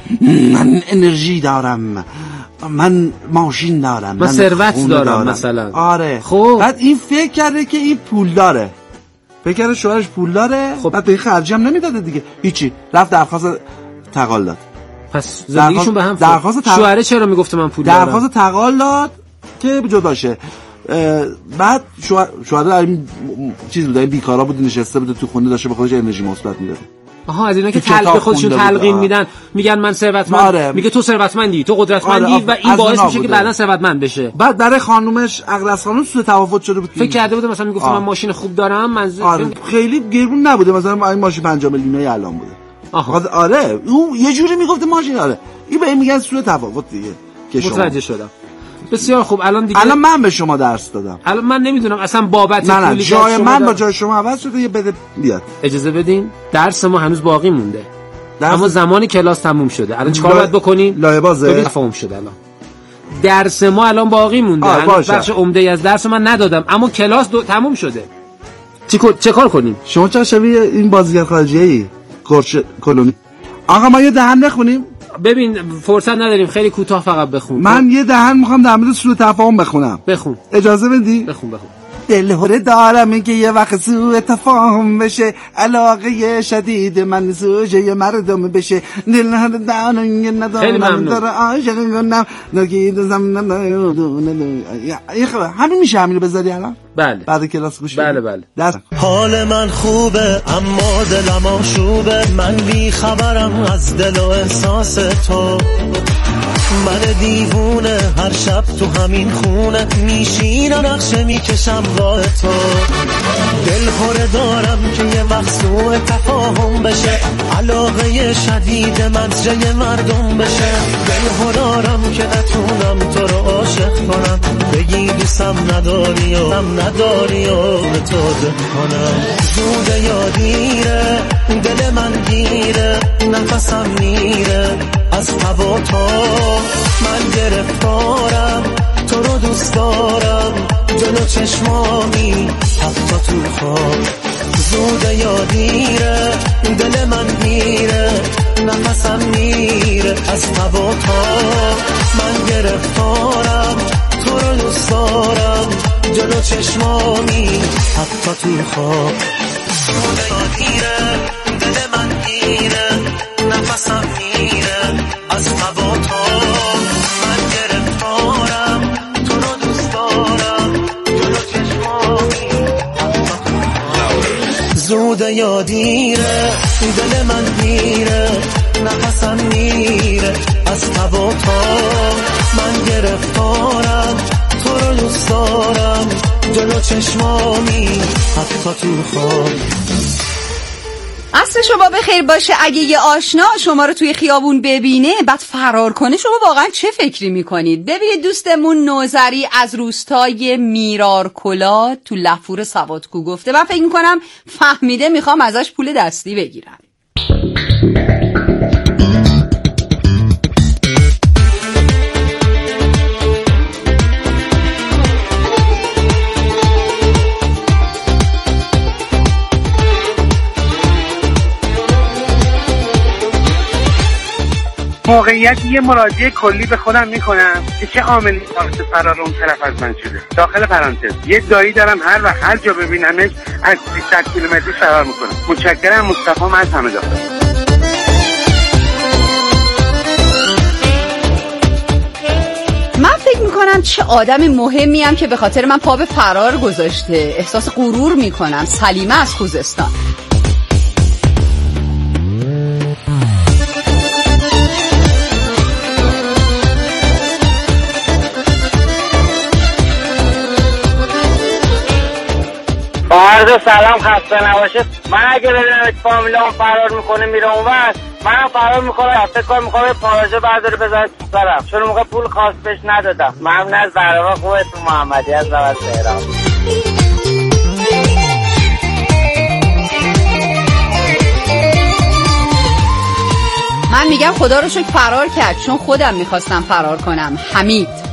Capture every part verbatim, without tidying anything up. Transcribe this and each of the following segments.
من انرژی دارم، من ماشین دارم، من ثروت دارم, دارم مثلا. آره خب بعد این فکر کرده که این پول داره، فکر کرده شوهرش پول داره. خب بعد به خرجی هم نمیداده دیگه، هیچی، رفت درخواست تقال داد. پس زندگیشون به هم درخواست تق... شوهره چرا میگفته من پول دارم؟ درخواست تقال داد که جدا شه. بعد شوهر شوهر این چیز بود، این بیکارا بود، نشسته بود تو خونه، داشته به خودش انرژی مثبت میداد. آها، از اینا که تل به خودشون تلقین میدن، میگن من ثروتمند. آره. میگه تو ثروتمندی، تو قدرتمندی. آره. و این باعث میشه که بعدا ثروتمند بشه. بعد برای خانومش اقرس خانم سوء تفاوت شده بود، فکر کرده بود مثلا میگفت من ماشین خوب دارم، من آره. خیلی گرون نبوده، مثلا این ماشین پنجاه میلیونی الان بوده. آها. آره اون یه جوری میگفت ماشین. آره این به این میگن سوء تفاوت دیگه که شما متوجه شدم. بسیار خوب. الان دیگه الان من به شما درس دادم. الان من نمیدونم اصلا بابت نه نه جای من با جای شما عوض شده، یه بده بیاد. اجازه بدین، درس ما هنوز باقی مونده، اما زمان کلاس تموم شده. الان چیکار باید بکنیم؟ لایه بازه تموم شده. الان درس ما الان باقی مونده، هنوز بخش عمده از درس من ندادم، اما کلاس دو... تموم شده. چی چه کار کنیم؟ شما چرا شبیه این بازیگر خارجی‌ای کورش کلونی؟ آقا ما یه دهن بخونیم. ببین فرصت نداریم، خیلی کوتاه فقط بخون. من یه دهن میخوام در مورد سوء تفاهم بخونم. بخون. اجازه بدی؟ بخون بخون. دلهره دارم اینکه یه وقت سوء تفاهم بشه، علاقه شدید من زوجه مردم بشه، دلهره دارم اینکه ندارم داره عاشق کنم نگید زمن همین میشه. همین رو بذاری الان؟ بله. بعد کلاس گوش بله بله. دست. حال من خوبه اما دلم آشوبه، من بی خبرم از دل و احساس تو، من دیوونه هر شب تو همین خونه میشینم نقشه میکشم راه تو، دل خوره دارم که یه وقت سوء تفاهم بشه، علاقه شدید من جای مردم بشه، دل خوره دارم که نتونم تو رو عاشق کنم، بگی دوستم نداری و هم نداری و به تو ده کنم، زوده یا دیره دل من گیره، نفسم میره از هوا تو، من گرفتارم تو رو دوست دارم، جلو چشمامی حتی تو خواب، زوده یا دیره دل من میره، نفسم میره از هوا تو، من گرفتارم تو رو دوست دارم، جلو چشمامی حتی تو خواب، زوده یا دیره دل من میره، نفسم میره از هوا تو، من گرفتارم تو رو دوست دارم، جلو چشمامی زوده یا دیره دل من میره، نفسم میره از هوا تو، من گرفتارم تو رو دوست دارم، جلو چشمامی حتی تو خواب. عصر شما بخیر باشه. اگه یه آشنا شما رو توی خیابون ببینه بعد فرار کنه، شما واقعا چه فکری میکنید؟ ببینید دوستمون نوذری از روستای میرارکلا تو لفور سوادکو گفته، من فکر میکنم فهمیده میخوام ازش پول دستی بگیرم. موقعیت یه مراجعه کلی به خودم میکنم که چه عاملی باعث فرار اون طرف از من شده. داخل پرانتز یه دایی دارم هر وقت هر جا ببینمش از سیصد کیلومتری فرار میکنم. متشکرم مصطفی، من از همه داخل. من فکر میکنم چه آدم مهمی ام که به خاطر من پا به فرار گذاشته. احساس غرور میکنم. سلیمه از خوزستان. عرض سلام، خسته نباشید. من اگه ببینم فامیلام فرار میکنه میره اونور، منم فرار میکنم. فکر کنم میخوام پاراژه برداره بذاره تو سرم، چون موقع پول خاص بهش ندادم. ممنون از برنامه خوبتون. محمدی از دعوت تهران. من میگم خدا رو شکر فرار کرد، چون خودم میخواستم فرار کنم. حمید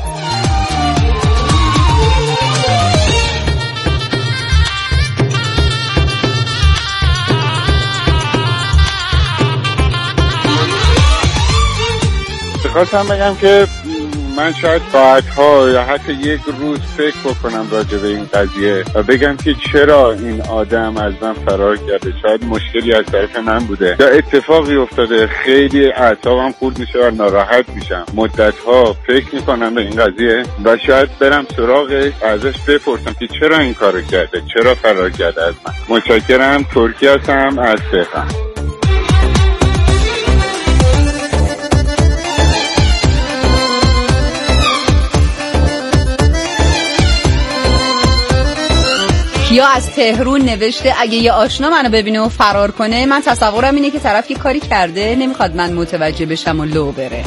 میخواستم بگم که من شاید ساعتها یا حتی یک روز فکر بکنم راجع به این قضیه و بگم که چرا این آدم از من فرار کرده. شاید مشکلی از طرف من بوده یا اتفاقی افتاده، خیلی اعصابم خورد میشه و ناراحت میشم. مدتها فکر میکنم به این قضیه و شاید برم سراغش، ازش بپرسم که چرا این کارو کرده، چرا فرار کرده از من. متشکرم. ترکی هستم از تهران. یا از تهران نوشته اگه یه آشنا منو ببینه و فرار کنه، من تصورم اینه که طرف یه کاری کرده نمیخواد من متوجه بشم و لو بره.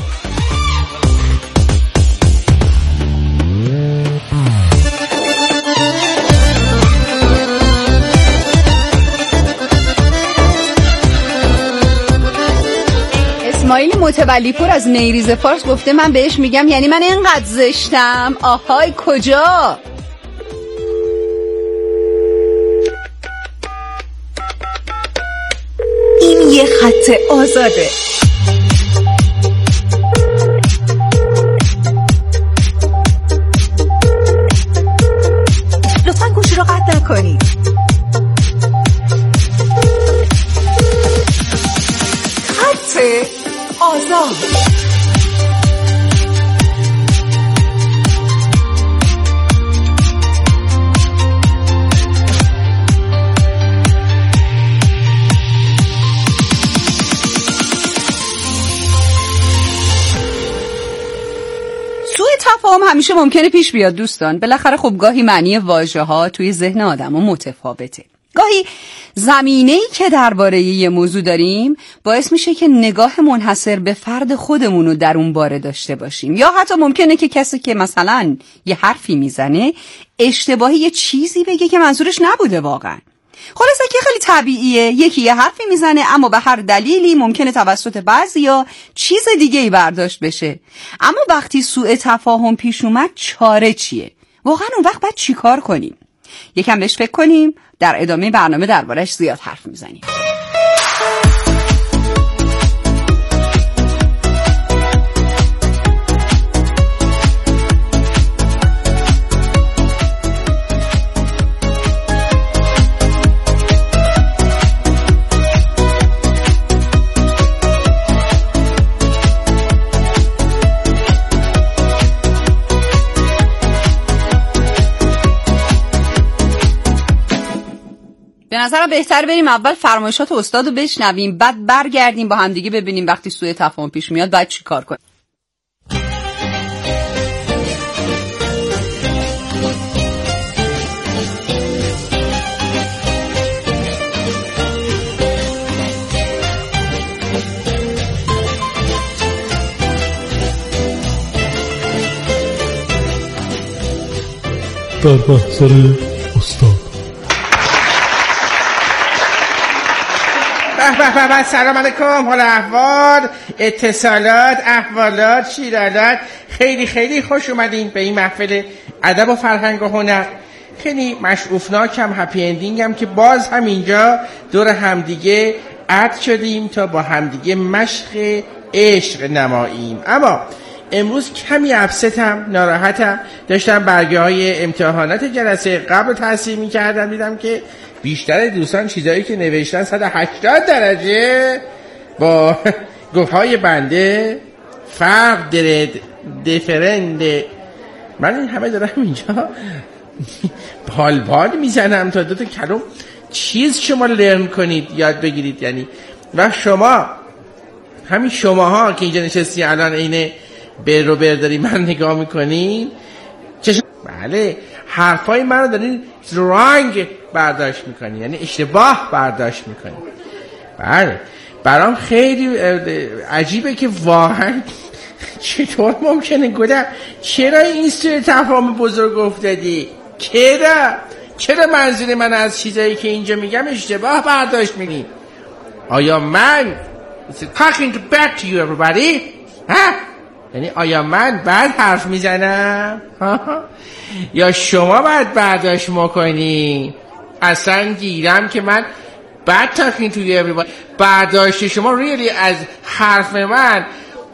اسماعیل متولی پور از نیریز فارس گفته من بهش میگم یعنی من اینقدر زشتم؟ آهای کجا؟ این یه خط آزاده. لطفاً گوشی رو قطع نکنید. خط آزاد. تفاهم همیشه ممکنه پیش بیاد دوستان. بالاخره خب گاهی معنی واژه‌ها توی ذهن آدم‌ها متفاوته. گاهی زمینه‌ای که درباره یه موضوع داریم باعث میشه که نگاه منحصر به فرد خودمون رو در اون باره داشته باشیم، یا حتی ممکنه که کسی که مثلا یه حرفی میزنه اشتباهی یه چیزی بگه که منظورش نبوده واقعا. خلاصه که خیلی طبیعیه یکی یه حرفی میزنه اما به هر دلیلی ممکنه توسط بعضیا چیز دیگه ای برداشت بشه. اما وقتی سوء تفاهم پیش اومد چاره چیه؟ واقعا اون وقت باید چی کار کنیم؟ یکم بهش فکر کنیم، در ادامه برنامه دربارش زیاد حرف میزنیم. به نظرم بهتر بریم اول فرمایشات استاد رو بشنویم، بعد برگردیم با همدیگه ببینیم وقتی سوء تفاهم پیش میاد باید چی کار کنیم. در محضر استاد. به به سلام علیکم، حال احوال، اتصالات، احوالات، شیرالات. خیلی خیلی خوش اومدین به این محفل ادب و فرهنگ و هنر. خیلی مشعوفناکم، هپی اندینگم که باز هم اینجا دور همدیگه عد شدیم تا با همدیگه مشق عشق نماییم. اما امروز کمی ابستم، ناراحتم. داشتم برگه های امتحانات جلسه قبل تحصیل میکردم، دیدم که بیشتر دوستان چیزایی که نوشتن صد و هشتاد درجه با گفتهای بنده فرق داره، دیفرنده. من این همه دارم اینجا بال بال میزنم تا دو تا کلم چیز شما لرن کنید، یاد بگیرید. یعنی و شما همین شماها که اینجا نشستی الان اینه بر رو بر داری من نگاه میکنین، چشم بله حرفای من رو دارین رانگ برداشت میکنین، یعنی اشتباه برداشت میکنین. بله برام خیلی عجیبه که واقعا چطور ممکنه گفتم چرا این سوء تفاهم بزرگ افتادی؟ چرا؟ چرا منظور من از چیزایی که اینجا میگم اشتباه برداشت میکنین؟ آیا من talking back to you everybody ها؟ یعنی آیا من بد حرف میزنم؟ یا شما باید برداشت میکنی؟ اصلا گیرم که من bad talking to you everybody. برداشت شما really از حرف من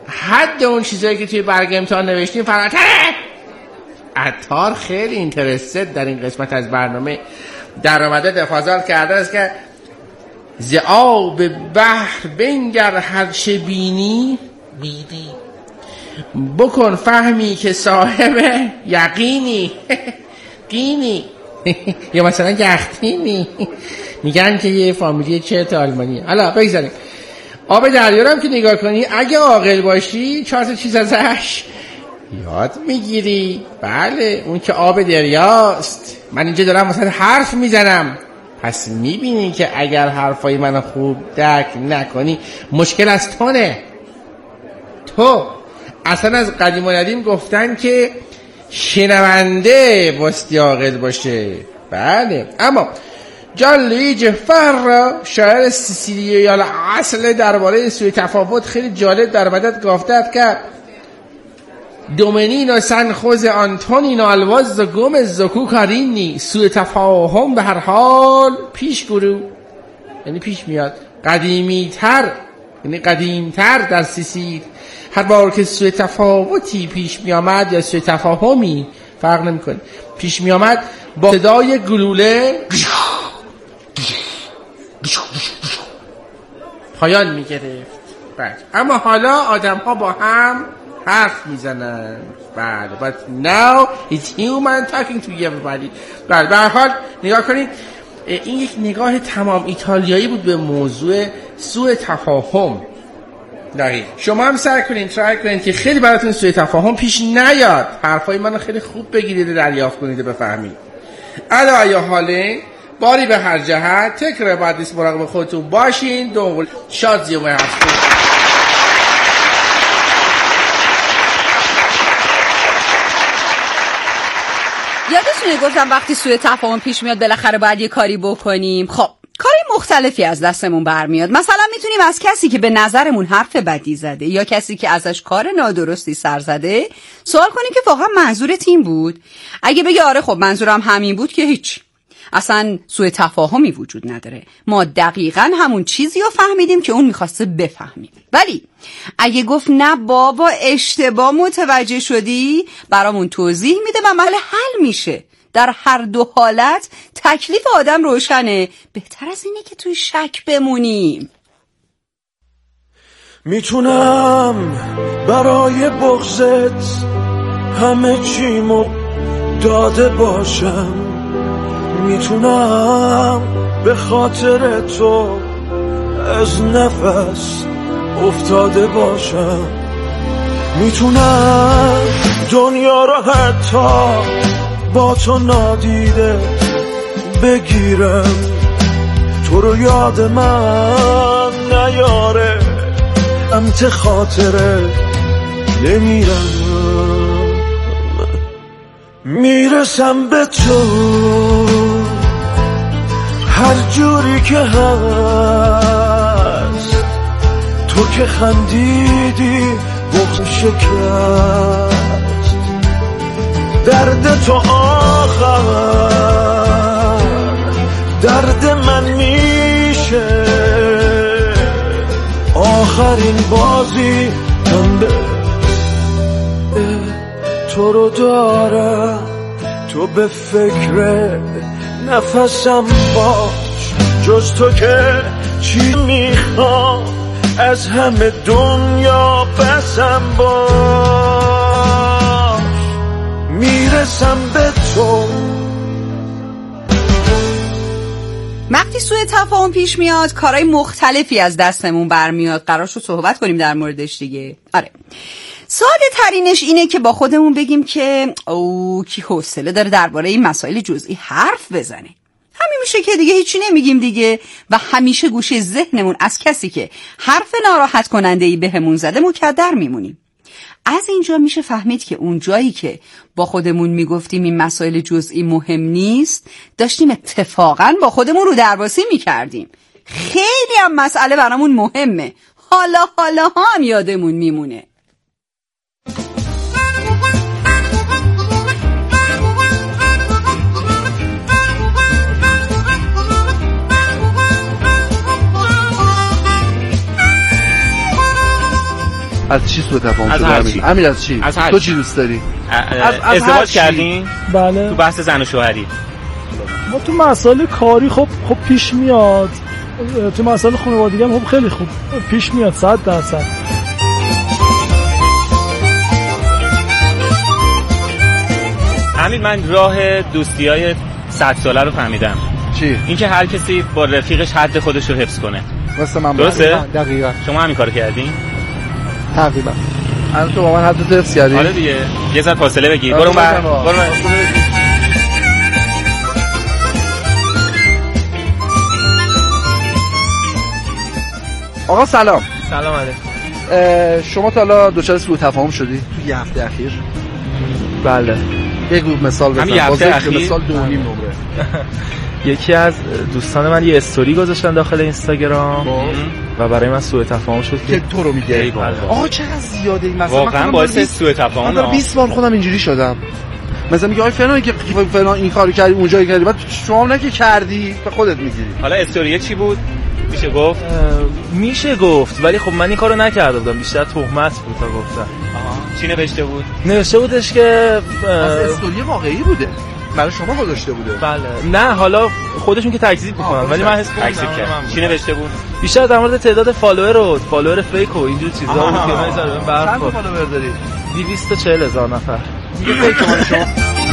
حد اون چیزایی که توی برگ امتحان نوشتیم فراتره. عطار خیلی اینترستد در این قسمت از برنامه در آمده دفاعزار کرده است که ز آب بحر بنگر هر چه بینی بیدی، بکن فهمی که صاحب یقینی قینی یا مثلا یختینی. میگن که یه فامیلی چرت آلمانیه. حالا بگذاریم آب دریا رو هم که نگاه کنی اگه عاقل باشی چهار تا چیز ازش یاد میگیری. بله اون که آب دریاست. من اینجا دارم مثلا حرف میزنم، پس میبینی که اگر حرفای منو خوب درک نکنی مشکل از تونه. تو اصلا از قدیم و ندیم گفتن که شنونده باستی عاقل باشه. بله اما جان لویجی فرا شاعر سیسیلی یا اصل درباره سوی تفاوت خیلی جالب در مدت گفته که دومنینو سنخوز آنتونینو الواز و گوم زکو کارینی، سوی تفاهم به هر حال پیش گرو، یعنی پیش میاد. قدیمی تر یعنی قدیم تر در سیسیل، هر بار که سوی تفاوتی پیش می آمد یا سوی تفاهمی فرق نمی کنه پیش می آمد با صدای گلوله پایان می گرفت. بله اما حالا آدم ها با هم حرف می زنن. بله but now it's human talking to everybody. بله به هر حال نگاه کنید این یک نگاه تمام ایتالیایی بود به موضوع سوء تفاهم. دقیق شما هم سعی کنین ترای کنین که خیلی براتون سوء تفاهم پیش نیاد، حرفای منو خیلی خوب بگیرید و دریافت کنید و بفهمید. الا یا حاله باری به هر جهت تکرار بعد نیست مراقب خودتون باشین. دو شاد زیومه هستون. یادتونه گفتم وقتی سوء تفاهم پیش میاد بالاخره باید یه کاری بکنیم. خب کاری مختلفی از دستمون برمیاد. مثلا میتونیم از کسی که به نظرمون حرف بدی زده یا کسی که ازش کار نادرستی سر زده سوال کنیم که واقعا منظورت این بود؟ اگه بگه آره خب منظورم همین بود که هیچ، اصلا سوء تفاهمی وجود نداره، ما دقیقاً همون چیزی رو فهمیدیم که اون میخواسته بفهمیم. ولی اگه گفت نه بابا اشتباه متوجه شدی، برامون توضیح میده و محل حل میشه. در هر دو حالت تکلیف آدم روشنه. بهتر از اینه که توی شک بمونیم. میتونم برای بغضت همه چیمو داده باشم، میتونم به خاطر تو از نفس افتاده باشم، میتونم دنیا رو حتی با تو نادیده بگیرم، تو رو یاد من نیاره امت خاطره نمیرم، میرسم به تو هر جوری که هست، تو که خندیدی بغض شکست، درد تو آخر درد من میشه، آخرین بازی من تو رو دارم، تو به فکر نفسم باش، جز تو که چی میخوام از همه دنیا بسم باش، میرسم به تو. وقتی سوء تفاهم پیش میاد کارهای مختلفی از دستمون برمیاد. قرار شد صحبت کنیم در موردش دیگه. آره ساده ترینش اینه که با خودمون بگیم که او کی حوصله داره درباره این مسائل جزئی حرف بزنه. همین میشه که دیگه هیچی نمیگیم دیگه و همیشه گوشه ذهنمون از کسی که حرف ناراحت کننده‌ای بهمون زده مکدر میمونیم. از اینجا میشه فهمید که اون جایی که با خودمون میگفتیم این مسائل جزئی مهم نیست، داشتیم اتفاقا با خودمون رو درواسی میکردیم. خیلی هم مسئله برامون مهمه، حالا حالا هم یادمون میمونه. از چی سوء تفاهم شده؟ امیر امیر از چی؟ از تو چی دوست داری؟ از ازدواج کردین؟ بله. تو بحث زن و شوهری ما تو مسائل کاری خب خب پیش میاد، تو مسائل خانوادگی هم خب خیلی خوب پیش میاد صد درصد. امیر من راه دوستیای صد ساله رو فهمیدم. چی؟ اینکه هر کسی با رفیقش حد خودش رو حفظ کنه. واسه من درسته؟ دقیقاً. شما همین کارو کردین؟ تقریبا. الان تو با من حد حفظ کردی؟ آره دیگه. یه ذره فاصله بگیر. برو بر. برو بر. آقا سلام. سلام علیکم. شما تا حالا دچار سوء تفاهم شدی تو یه هفته اخیر؟ بله. بگو مثال بزن. همین یه هفته اخیر مثال دو نیم نمره. یکی از دوستان من یه استوری گذاشتن داخل اینستاگرام و برای من سوء تفاهم شد که تو رو میگه. آقا چقدر زیاده این مسئله. واقعا باعث سوء تفاهم. من بیست بار خودم اینجوری شدم. مثلا میگه آی فلان که فلان این کارو کردی اونجایی کردی بعد شما نه که کردی به خودت میگیری. حالا استوری چی بود؟ میشه گفت؟ میشه گفت ولی خب من این کارو نکرده بودم، بیشتر تهمت بود تا گفتم. آها. چی نوشته بود؟ نوشته بودش که استوری واقعی بوده. برای شما گذاشته بوده. بله. نه حالا خودشون که تکذیب میکنن ولی من حس تکذیب کردم. چی نوشته بود؟ بیشتر در مورد تعداد فالوور و فالوور فیک و اینجور چیزا بود که من زدم برخورد. چند فالوور داری؟ دویست و چهل هزار نفر. میگه فیک مال شما.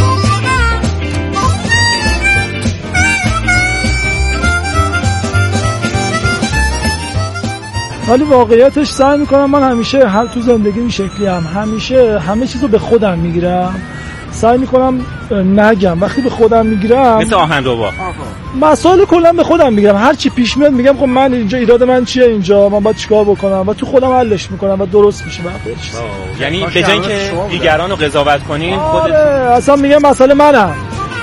ولی واقعیتش سعی میکنم من همیشه هر تو زندگی این شکلی هم همیشه همه چیزو به خودم میگیرم، سعی میکنم نگم. وقتی به خودم میگیرم مثل آهنربا مسائل کلا به خودم میگیرم، هر چی پیش میاد میگم خب من اینجا ایراد من چیه، اینجا من باید چیکار بکنم و تو خودم حلش میکنم و درست میشه. یعنی به جای اینکه دیگران رو قضاوت کنین خودت اصلا میگم مسئله منم.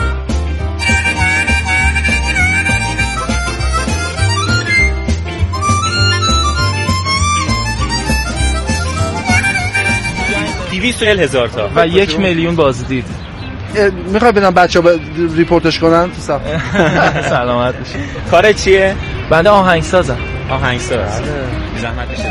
دویست و چهل هزار تا و یک میلیون بازدید. میخوای بدم بچه‌ها ریپورتش کنن تو صف؟ سلامت باشی. کار چیه؟ بنده آهنگسازم. آهنگساز. زحمت بشه.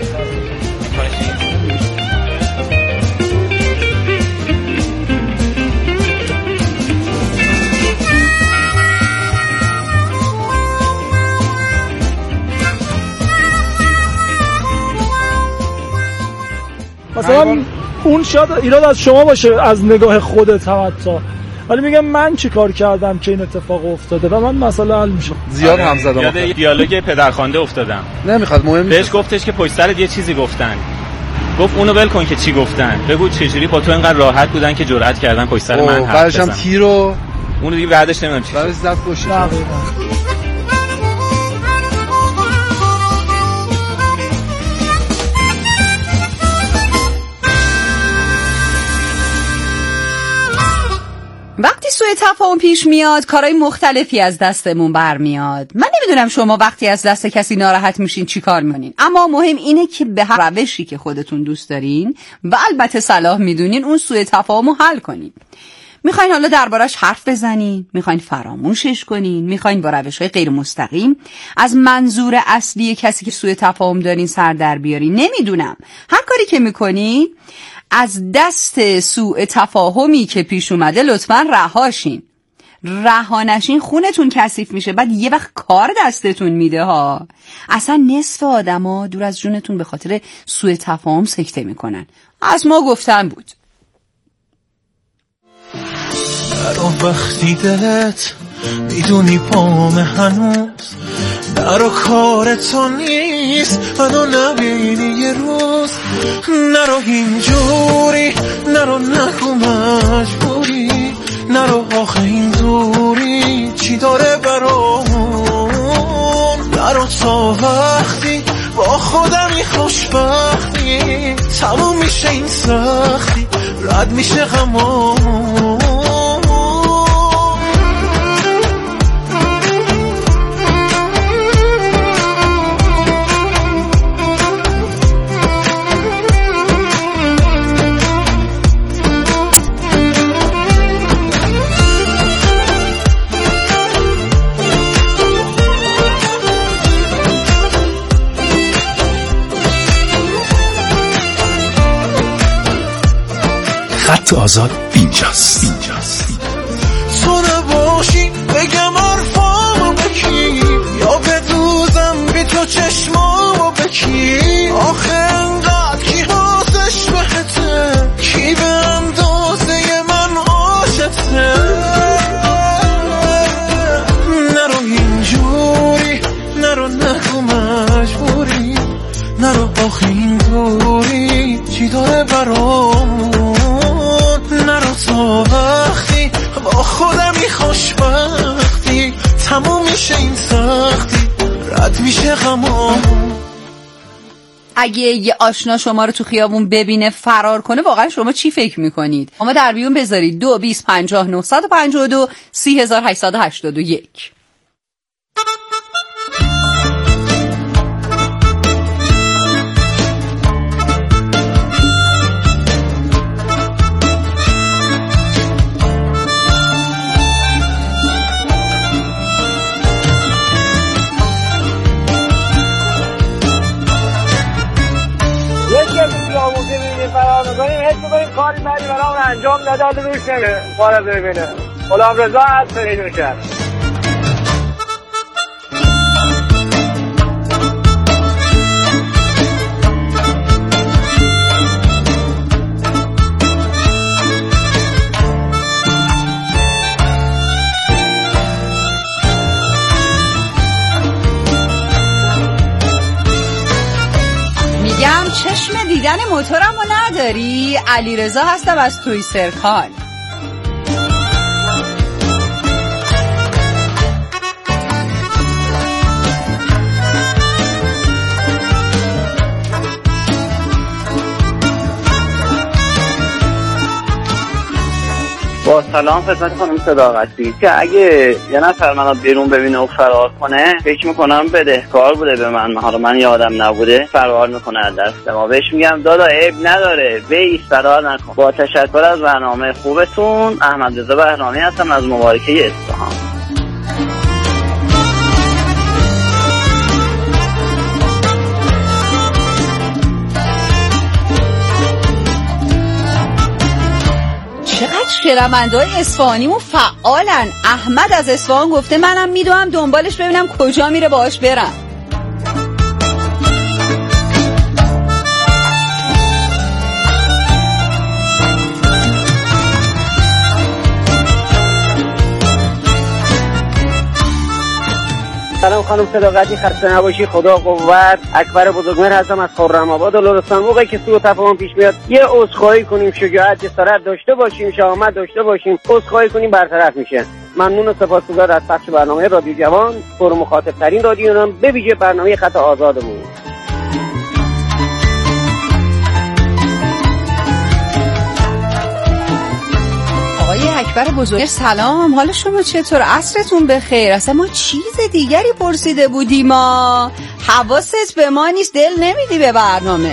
مثلا اون شاید ایراد از شما باشه از نگاه خودت حتی، ولی میگم من چی کار کردم که این اتفاق افتاده و من مسئله حل میشه. زیاد هم زدم. یاد یه دیالوگ پدرخوانده افتادم. نمیخواد مهم نیست. بهش گفتش که پشت سرت یه چیزی گفتن. گفت اونو ول کن که چی گفتن. بگو چجوری با تو اینقدر راحت بودن که جرئت کردن پشت سر من حرف بزنن. بعدش هم تیرو اونو دیگه بعدش نمیدونم چی. بعدش زد پشت. وقتی سوء تفاهم پیش میاد کارهای مختلفی از دستمون برمیاد. من نمیدونم شما وقتی از دست کسی ناراحت میشین چی کار میکنین، اما مهم اینه که به هر روشی که خودتون دوست دارین و البته صلاح میدونین اون سوء تفاهم رو حل کنین. میخواین حالا دربارش حرف بزنین، میخواین فراموشش کنین، میخواین با روش‌های غیر مستقیم از منظور اصلی کسی که سوء تفاهم دارین سر در بیارین، نمیدونم. هر کاری که میکنین از دست سوء تفاهمی که پیش اومده لطفاً رهاشین. رهانشین خونتون کثیف میشه، بعد یه وقت کار دستتون میده ها. اصلا نصف آدما دور از جونتون به خاطر سوء تفاهم سکته میکنن. از ما گفتن بود. در وقتی دلت میدونی پام هنوز در و کار تو نیست، منو نبینی یه روز، نرو اینجوری، نرو نکو مجبوری، نرو آخه این دوری چی داره برامون، نرو تا وقتی با خودمی خوشبختی تموم میشه این سختی، رد میشه غمامون. خط آزاد اینجاست. اینجاست. تو نباشی بگم حرفامو بکی یا بدوزم بی تو چشمامو بکی. آخه انقدر کی حاسش بهته کی به اندازه من عاشقته. نرو اینجوری نرو نگو مجبوری نرو آخه اینطوری چی داره برامون. نرو تا وقتی با خودمی خوشبختی تموم میشه این سختی رد میشه غمام. اگه یه آشنا شما رو تو خیابون ببینه فرار کنه واقعا شما چی فکر میکنید؟ اما در بیون بذارید دو بیست پنجاه نهصد و پنجاه و دو سی هزار هشتصد و هشتاد و یک. حس می‌کنیم کاری بعدی برامون انجام نداده روش نمیره بالا ببینه. غلام رضا هست پیدا کرد. چشم دیدن موتورمو نداری؟ علیرضا هستم از توی سرکال. با سلام خدمت خانم صداقتی که اگه یه نفر منو بیرون ببینه و فرار کنه فکر میکنم بدهکار بوده به من. حالا من یادم نبوده فرار میکنه از دست ما. بهش میگم دادا عیب نداره بیس فرار نکن. با تشکر از برنامه خوبتون. احمد رضا بهرامی هستم از مبارکه اصفهان. شنونده‌های اصفهانیمون فعالن. احمد از اصفهان گفته منم میدوام دنبالش ببینم کجا میره باهاش برم. سلام خانم صداقتی، خسته نباشی، خدا قوت. اکبر بزرگمهر هستم از خرم‌آباد و لرستان. موقعی که سوء تفاهم پیش میاد یه عذرخواهی کنیم، شجاعت جسارت داشته باشیم، شهامت داشته باشیم، عذرخواهی کنیم برطرف میشه. ممنون و سپاسگزار از پخش برنامه رادیو جوان، پر مخاطب ترین رادیو، به ویژه برنامه خط آزادمون. آقای اکبر بزرگ سلام، حال شما چطور؟ عصرتون بخیر. اصلا ما چیز دیگری پرسیده بودیم. ما حواست به ما نیست، دل نمیدی به برنامه.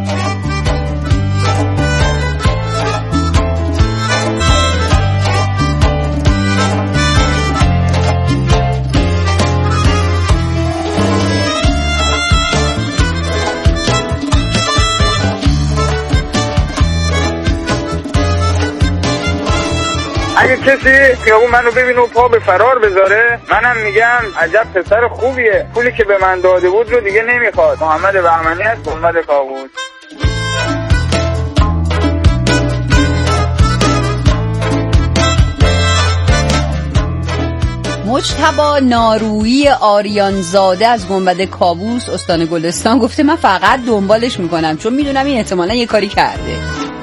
اگه کسی خیابون منو ببینه و پا به فرار بذاره، منم میگم عجب پسر خوبیه، پولی که به من داده بود رو دیگه نمیخواد. محمد بهمنی از گنبد کاووس. مجتبی نارویی آریانزاده از گنبد کاووس استان گلستان گفته من فقط دنبالش میکنم چون میدونم این احتمالاً یه کاری کرده.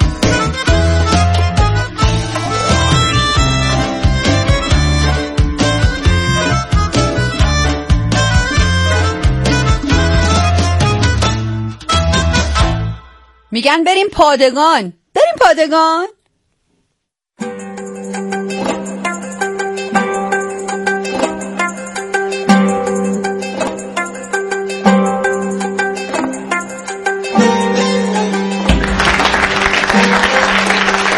میگن بریم پادگان، بریم پادگان.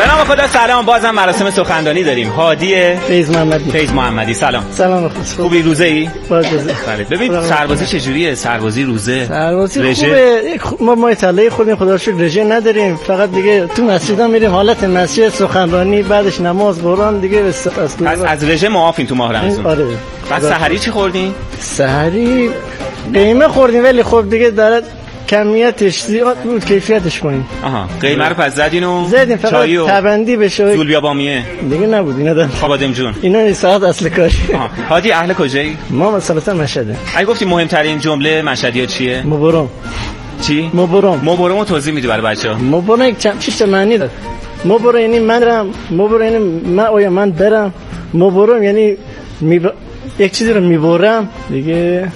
به نام خدا. سلام. بازم مراسم سخنرانی داریم. هادی فیض محمدی. فیض محمدی سلام. سلام. خوبی؟ روزه ای؟ بله. ببین سربازی چجوریه؟ سربازی روزه؟ سربازی خوبه. ما ما اطلاعی خودیم خدا رو شکر رژه نداریم. فقط دیگه تو مسجدها میریم، حالت مسجد، سخنرانی، بعدش نماز، قرآن دیگه. پس از رژه معافین تو ماه رمضان؟ آره. بعد سحری چی خوردین؟ سحری قیمه خوردیم ولی خب دیگه داره کمیتش زیاد بود، کیفیتش پایین. آها. قیمه رو پس زدین و زدیم فقط تبندی بشه. زول بیا بامیه دیگه نبود اینا دادن. خابادم جون. اینا این ساعت اصل کاری. هادی اهل کجایی؟ ما مثلا مشهده. اگه گفتی مهمترین جمله مشهدی‌ها چیه؟ مبرم. چی؟ مبرم. مبرم رو توضیح میدی برای بچه‌ها؟ مبرم یک چند چیز معنی داره. مبرم یعنی من رم، مبرم یعنی من آیا من برم، مبرم یعنی می یک چیزی رو میبرم دیگه.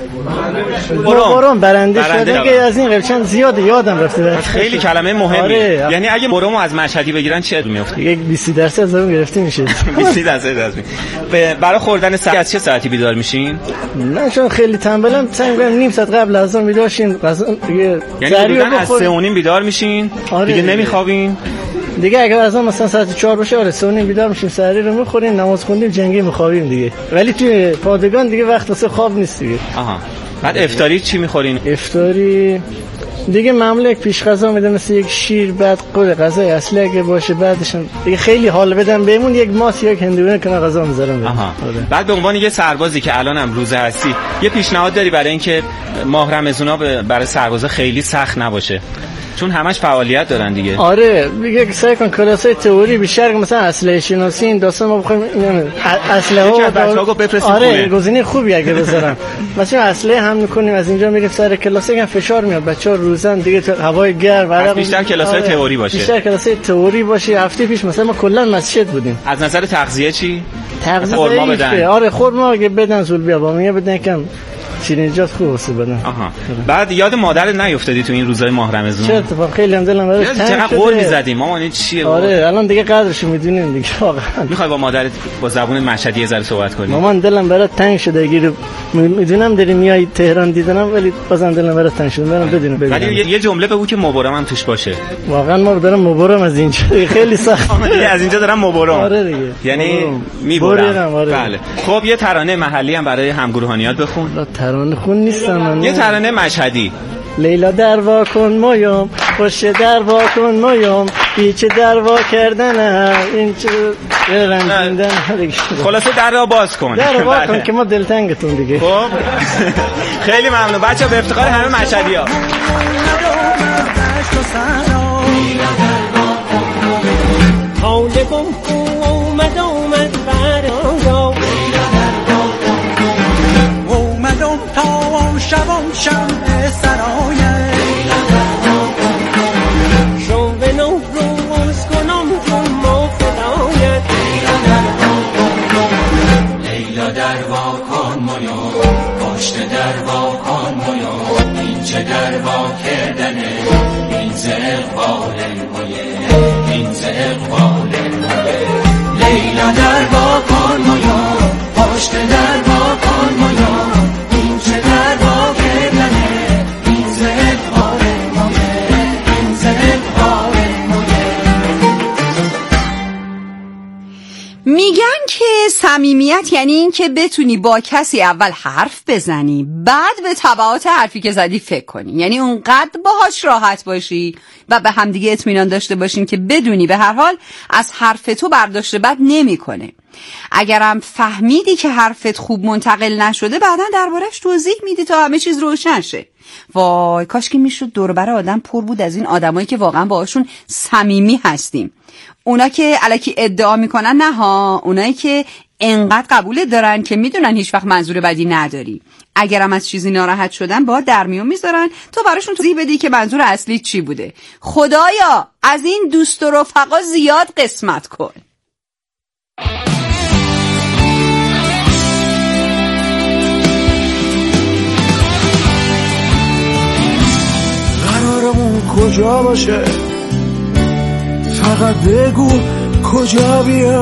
برام برنده شده که از این قبل زیاد یادم رفته. خیلی کلمه مهمیه. آره. یعنی اگه برامو از مشهدی بگیرن چه میفته؟ یک بیست درصد از اون گرفته میشه. بیست درصد از این. برای خوردن سحر از چه ساعتی بیدار میشین؟ من چون خیلی تنبلم سعی می‌کنم نیم ساعت قبل از اون بیدار شین. دیگه یعنی حدوداً از سه و نیم بیدار میشین؟ آره. دیگه نمیخوابین؟ دیگه اگر از مثلا ساعت چهار باشه آره سه و نیم بیدار میشیم، سحری رو میخوریم، نماز خوندیم، جنگی میخوابیم دیگه. ولی توی پادگان دیگه وقت واسه خواب نیست دیگه. آها. بعد افطاری چی میخورین؟ افطاری دیگه معمولا یک پیش غذا میدم مثل یک شیر، بعد قول غذای اصلی اگه باشه بعدش دیگه خیلی حال بدم بهمون یک ماست یا یک هندونه کنه غذا میذارم. آها. بعد به عنوان یه سربازی که الانم روزه هستی، یه پیشنهاد داری برای اینکه ماه رمضونا برای سربازا خیلی سخت نباشه؟ چون همش فعالیت دارن دیگه. آره دیگه سعی کن کلاسای تئوری بیشتر مثلا اسلحه شناسی این داستان ما بخوایم اینا اسلحه ها بچه‌ها بفرستیم. آره گزینه خوبی اگه بذارم. مثلا اسلحه هم می‌کنیم از اینجا میریم سر کلاس، هم فشار میاد بچه‌ها روزن دیگه تو هوای گرم عرق بیشتر کلاسای آره. تئوری باشه. بیشتر کلاسای تئوری باشه. هفته پیش مثلا ما کلا مسجد بودیم. از نظر تغذیه چی؟ تغذیه خورما بدن. آره خورما اگه بدن زول بیا بامیه بدن کم شیرینیجات خوب واسه بدن. آها. بعد یاد مادرت نیافتادی تو این روزای ماه رمضان؟ چه اتفاق خیلی هم دلم براش تنگ شده. چقدر قول می‌زدیم مامان این چیه؟ آره الان دیگه قدرش میدونیم دیگه واقعا. میخوای با مادرت با زبون مشهدی ذره صحبت کنی؟ مامان دلم برات تنگ شده، گیر میدونم داری میای تهران دیدنم ولی بازم دلم برات تنگ شده. برام بدونم ببینم. ولی یه جمله بگو که مبرم هم توش باشه. واقعا ما دارم مبرم از اینجا خیلی سخت. از اینجا دارم مبرم. آره دیگه. یعنی میبرم. بله. خب یه ترانه محلی هم برای همگروهانیات بخون. ترانه خون نیست. یه ترانه مشهدی. لیلا در وا کن مایم، پشت در وا کن مایم، بیچه در وا کردن این چه رنجیندن. خلاصه در را باز کن. در را باز کن که ما دلتنگتون دیگه. خب خیلی ممنون بچه‌ها، به افتخار همه مشهدی‌ها. شبام شمع سرایه شو به نو روز کنم جون ما خدایت لیلا در وا کن مایا پشت در وا کن مایا این چه در وا کردنه این ز اقبال مایه این ز اقبال مایه لیلا در وا کن مایا پشت در وا کن مایا این چه در وا میگن که صمیمیت یعنی این که بتونی با کسی اول حرف بزنی بعد به تبعات حرفی که زدی فکر کنی، یعنی اونقدر باهاش راحت باشی و به همدیگه اطمینان داشته باشین که بدونی به هر حال از حرف تو برداشت بد نمیکنه. اگرم فهمیدی که حرفت خوب منتقل نشده بعداً دربارش توضیح میدی تا همه چیز روشن شه. وای کاش که میشد دور بر آدم پر بود از این آدمایی که واقعا باهاشون صمیمی هستیم. اونا که الکی ادعا میکنن نه ها، اونایی که انقدر قبول دارن که میدونن هیچ وقت منظور بدی نداری. اگرم از چیزی ناراحت شدن با در میون میذارن تو براشون توضیح بدی که منظور اصلی چی بوده. خدایا از این دوست و رفقا زیاد قسمت کن. قرارمون کجا باشه فقط بگو کجا بیام.